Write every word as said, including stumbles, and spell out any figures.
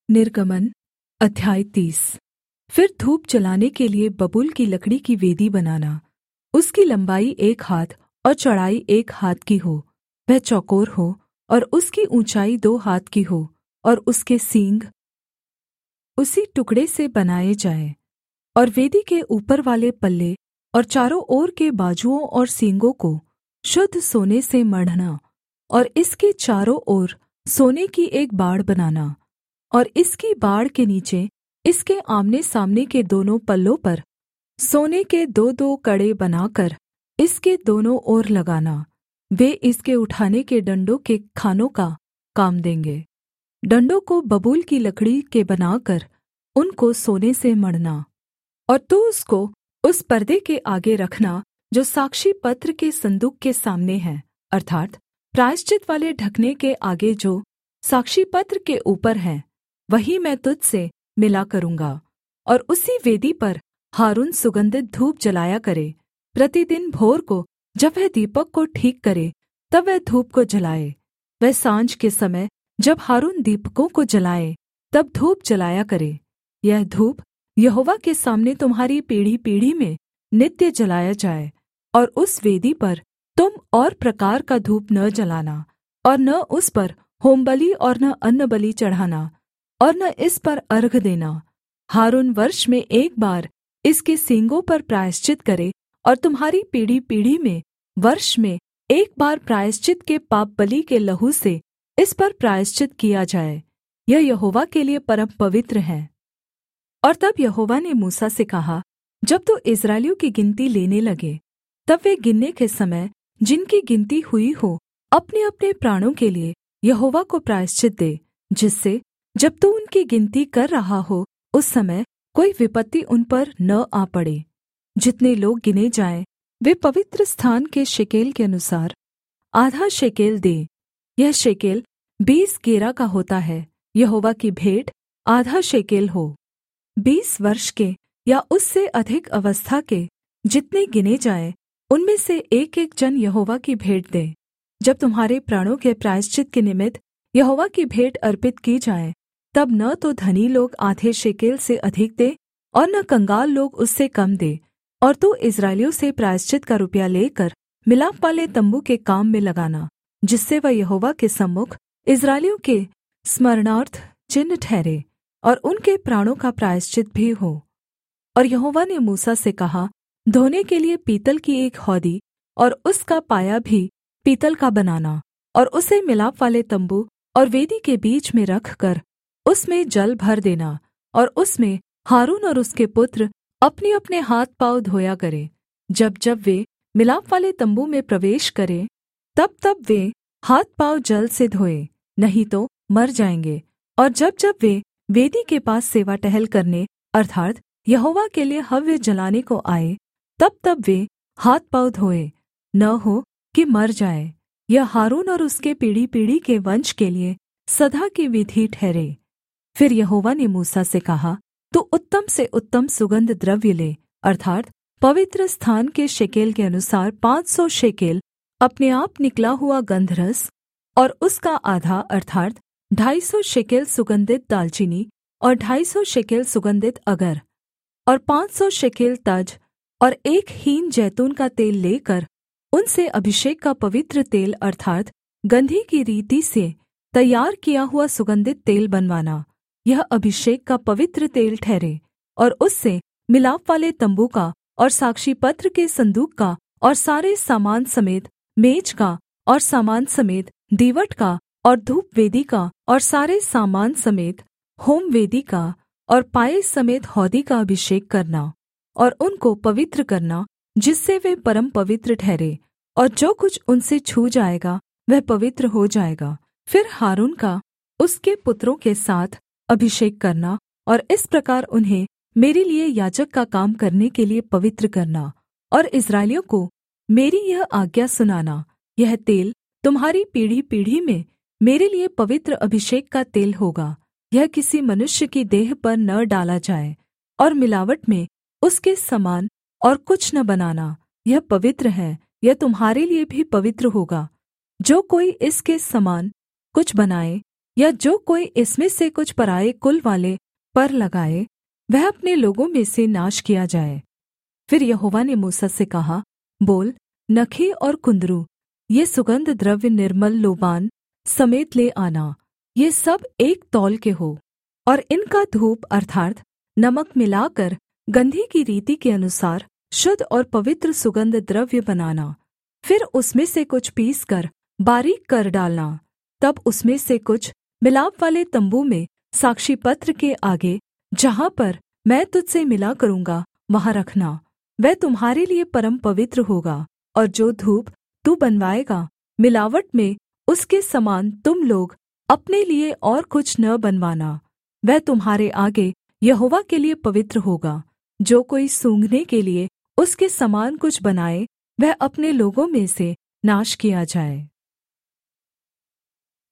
निर्गमन अध्याय तीस। फिर धूप जलाने के लिये बबूल की लकड़ी की वेदी बनाना। उसकी लम्बाई एक हाथ और चौड़ाई एक हाथ की हो, वह चौकोर हो और उसकी ऊँचाई दो हाथ की हो, और उसके सींग उसी टुकड़े से बनाए जाएँ। और वेदी के ऊपर वाले पल्ले और चारों ओर के बाजुओं और सींगों को शुद्ध सोने से मढ़ना, और इसके चारों ओर सोने की एक बाड़ बनाना। और इसकी बाड़ के नीचे इसके आमने-सामने के दोनों पल्लों पर सोने के दो-दो कड़े बनाकर इसके दोनों ओर लगाना। वे इसके उठाने के डण्डों के खानों का काम देंगे। डण्डों को बबूल की लकड़ी के बनाकर उनको सोने से मढ़ना। और तू उसको उस पर्दे के आगे रखना जो साक्षी पत्र के सन्दूक के सामने है, अर्थात् प्रायश्चित वाले ढकने के आगे जो साक्षी पत्र के ऊपर है, वही मैं तुझ से मिला करूँगा। और उसी वेदी पर हारून सुगन्धित धूप जलाया करे। प्रतिदिन भोर को जब वह दीपक को ठीक करे, तब वह धूप को जलाए। वह साँझ के समय जब हारून दीपकों को जलाए, तब धूप जलाया करे। यह धूप यहोवा के सामने तुम्हारी पीढ़ी-पीढ़ी में नित्य जलाया जाए। और उस वेदी पर तुम और प्रकार का धूप न जलाना, और न उस पर होमबलि और न अन्नबलि चढ़ाना, और न इस पर अर्घ देना। हारून वर्ष में एक बार इसके सींगों पर प्रायश्चित करे, और तुम्हारी पीढ़ी-पीढ़ी में वर्ष में एक बार प्रायश्चित के पापबलि के लहू से इस पर प्रायश्चित किया जाए। यह यहोवा के लिये परम पवित्र है। और तब यहोवा ने मूसा से कहा, जब तू इस्राएलियों की गिनती लेने लगे, तब वे गिनने के समय जिनकी गिनती हुई हो, अपने-अपने प्राणों के लिये यहोवा को प्रायश्चित दे, जिससे जब तू उनकी गिनती कर रहा हो, उस समय कोई विपत्ति उन पर न आ पड़े। जितने लोग गिने जाएँ, वे पवित्र स्थान के शेकेल के अनुसार आधा शेकेल दें। यह शेकेल बीस गेरा का होता है। यहोवा की भेंट आधा शेकेल हो। बीस वर्ष के या उससे अधिक अवस्था के जितने गिने जाएँ, उनमें से एक-एक जन यहोवा की भेंट दे। जब तुम्हारे प्राणों के प्रायश्चित के निमित्त यहोवा की भेंट अर्पित की जाए, तब न तो धनी लोग आधे शेकेल से अधिक दे, और न कंगाल लोग उससे कम दे। और तू इस्राएलियों से प्रायश्चित का रुपया लेकर मिलाप वाले तम्बू के काम में लगाना, जिससे वह यहोवा के सम्मुख इस्राएलियों के स्मरणार्थ चिन्ह ठहरे, और उनके प्राणों का प्रायश्चित भी हो। और यहोवा ने मूसा से कहा, धोने के लिये पीतल की एक हौदी और उसका पाया भी पीतल का बनाना, और उसे मिलाप वाले तम्बू और वेदी के बीच में रखकर उसमें जल भर देना। और उसमें हारून और उसके पुत्र अपने-अपने हाथ पाँव धोया करें। जब जब वे मिलाप वाले तम्बू में प्रवेश करें, तब तब वे हाथ पाँव जल से धोएं, नहीं तो मर जाएँगे। और जब जब वे वेदी के पास सेवा टहल करने, अर्थात् यहोवा के लिये हव्य जलाने को आए, तब तब वे हाथ पाँव धोएं, न हो कि मर जाए। यह हारून और उसके पीढ़ी-पीढ़ी के वंश के लिये सदा की विधि ठहरे। फिर यहोवा ने मूसा से कहा, तू उत्तम से उत्तम सुगन्ध द्रव्य ले, अर्थात् पवित्र स्थान के शेकेल के अनुसार पाँच सौ शेकेल अपने आप निकला हुआ गन्धरस, और उसका आधा अर्थात् ढाई सौ शेकेल सुगन्धित दालचीनी, और ढाई सौ शेकेल सुगन्धित अगर, और पाँच सौ शेकेल तज, और एक हीन जैतून का तेल लेकर उनसे अभिषेक का पवित्र तेल अर्थात् गंधी की रीति से तैयार किया हुआ सुगन्धित तेल बनवाना। यह अभिषेक का पवित्र तेल ठहरे। और उससे मिलाप वाले तम्बू का और साक्षी पत्र के सन्दूक का और सारे सामान समेत मेज का और सामान समेत दीवट का और धूप वेदी का और सारे सामान समेत होम वेदी का और पाए समेत हौदी का अभिषेक करना, और उनको पवित्र करना, जिससे वे परम पवित्र ठहरे। और जो कुछ उनसे छू जाएगा वह पवित्र हो जाएगा। फिर हारून का उसके पुत्रों के साथ अभिषेक करना, और इस प्रकार उन्हें मेरे लिये याजक का काम करने के लिये पवित्र करना, और इस्राएलियों को मेरी यह आज्ञा सुनाना, यह तेल तुम्हारी पीढ़ी-पीढ़ी में मेरे लिये पवित्र अभिषेक का तेल होगा। यह किसी मनुष्य की देह पर न डाला जाए, और मिलावट में उसके समान और कुछ न बनाना। यह पवित्र है, यह तुम्हारे लिये भी पवित्र होगा। जो कोई इसके समान कुछ बनाए या जो कोई इसमें से कुछ पराए कुल वाले पर लगाए, वह अपने लोगों में से नाश किया जाए। फिर यहोवा ने मूसा से कहा, बोल, नखी और कुंदरू ये सुगन्ध द्रव्य निर्मल लोबान समेत ले आना, ये सब एक तौल के हो, और इनका धूप अर्थात् नमक मिलाकर गंधी की रीति के अनुसार शुद्ध और पवित्र सुगन्ध द्रव्य बनाना। फिर उसमें से कुछ पीसकर बारीक कर डालना। तब उसमें से कुछ मिलापवाले तम्बू में साक्षीपत्र के आगे, जहाँ पर मैं तुझसे मिला करूँगा, वहाँ रखना। वह तुम्हारे लिए परम पवित्र होगा। और जो धूप तू बनवाएगा, मिलावट में उसके समान तुम लोग अपने लिए और कुछ न बनवाना। वह तुम्हारे आगे यहोवा के लिए पवित्र होगा। जो कोई सूँघने के लिए उसके समान कुछ बनाए, वह अपने लोगों में से नाश किया जाए।